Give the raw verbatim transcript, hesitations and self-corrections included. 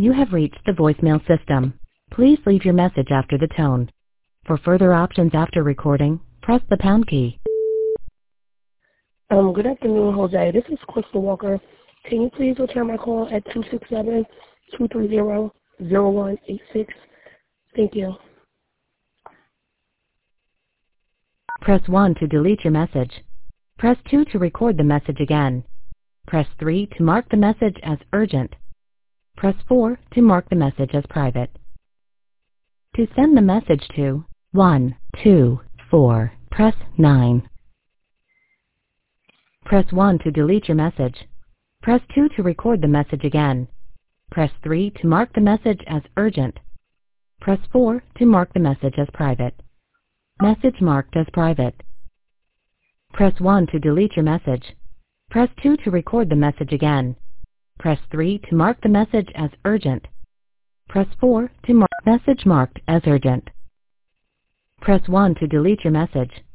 You have reached the voicemail system. Please leave your message after the tone. For further options after recording, press the pound key. Um, good afternoon, Jose. This is Crystal Walker. Can you please return my call at two six seven, two three zero, zero one eight six? Thank you. Press one to delete your message. Press two to record the message again. Press three to mark the message as urgent. Press four to mark the message as private. To send the message to one two four, press nine. Press one to delete your message. Press two to record the message again. Press three to mark the message as urgent. Press four to mark the message as private. Message marked as private. Press one to delete your message. Press two to record the message again. Press three to mark the message as urgent. Press four to mark message marked as urgent. Press one to delete your message.